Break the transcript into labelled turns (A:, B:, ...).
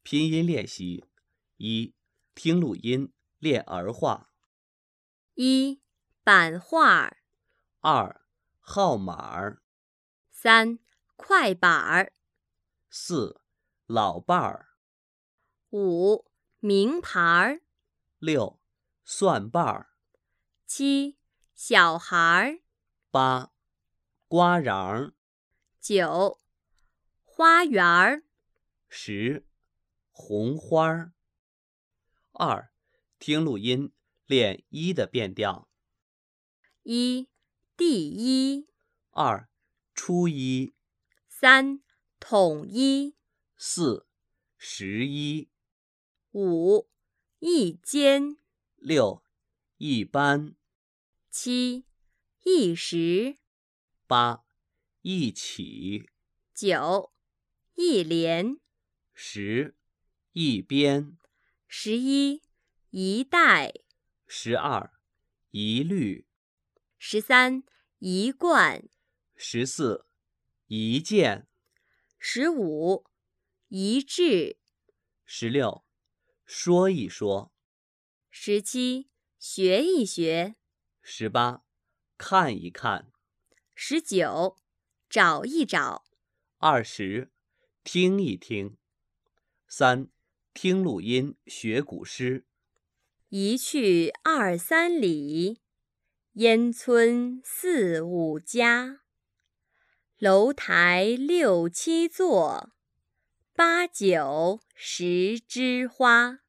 A: 拼音练习：一、听录音练儿化；
B: 一、版画；
A: 二、号码；
B: 三、快板儿；
A: 四、老伴儿；
B: 五、名牌儿；
A: 六、算瓣儿；
B: 七、小孩儿；
A: 八、瓜瓤儿；
B: 九、花园儿；
A: 十、红花儿。二、听录音练一的变调；
B: 一、第一；
A: 二、初一；
B: 三、统一；
A: 四、十一；
B: 五、一间；
A: 六、一般；
B: 七、一时；
A: 八、一起；
B: 九、一连；
A: 十、一边；
B: 11、一代；
A: 12、一律；
B: 13、一贯；
A: 14、一件；
B: 15、一致；
A: 16、说一说；
B: 17、学一学；
A: 18、看一看；
B: 19、找一找；
A: 20、听一听； 3、听录音学古诗；
B: 一去二三里，烟村四五家。楼台六七座，八九十枝花。